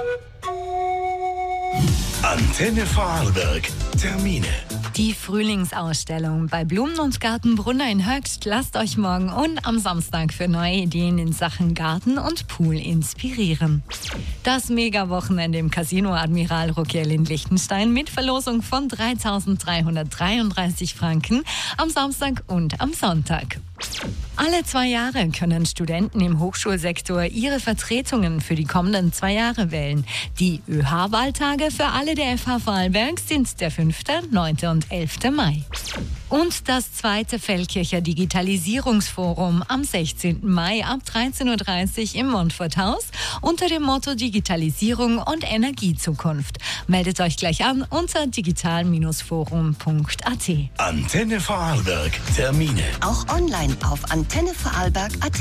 Antenne Vorarlberg. Termine. Die Frühlingsausstellung bei Blumen- und Gartenbrunner in Höchst lasst euch morgen und am Samstag für neue Ideen in Sachen Garten und Pool inspirieren. Das Mega-Wochenende im Casino Admiral Ruckell in Liechtenstein mit Verlosung von 3.333 Franken am Samstag und am Sonntag. Alle 2 Jahre können Studenten im Hochschulsektor ihre Vertretungen für die kommenden 2 Jahre wählen. Die ÖH-Wahltage für alle der FH Vorarlberg sind der 5., 9. und 11. Mai. Und das 2. Feldkircher Digitalisierungsforum am 16. Mai ab 13.30 Uhr im Montforthaus unter dem Motto Digitalisierung und Energiezukunft. Meldet euch gleich an unter digital-forum.at. Antenne Vorarlberg. Termine. Auch online auf antennevorarlberg.at.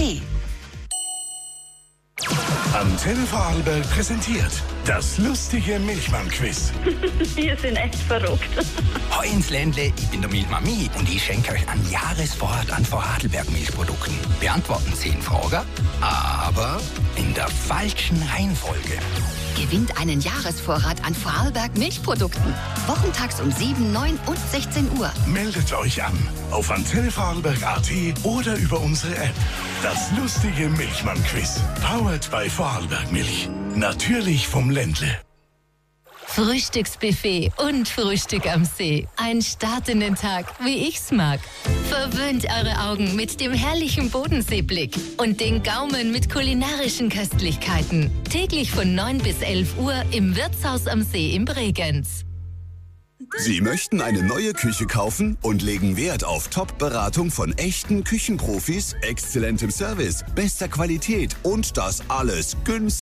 Antenne Vorarlberg präsentiert das lustige Milchmann-Quiz. Wir sind echt verrückt. Hoi ins Ländle, ich bin der Milchmami und ich schenke euch einen Jahresvorrat an Vorarlberg-Milchprodukten. Beantworten 10 Fragen, aber in der falschen Reihenfolge. Gewinnt einen Jahresvorrat an Vorarlberg Milchprodukten. Wochentags um 7, 9 und 16 Uhr. Meldet euch an auf antennevorarlberg.at oder über unsere App. Das lustige Milchmann-Quiz. Powered by Vorarlberg Milch. Natürlich vom Ländle. Frühstücksbuffet und Frühstück am See. Ein Start in den Tag, wie ich's mag. Verwöhnt eure Augen mit dem herrlichen Bodenseeblick und den Gaumen mit kulinarischen Köstlichkeiten. Täglich von 9 bis 11 Uhr im Wirtshaus am See in Bregenz. Sie möchten eine neue Küche kaufen und legen Wert auf Top-Beratung von echten Küchenprofis, exzellentem Service, bester Qualität und das alles günstig.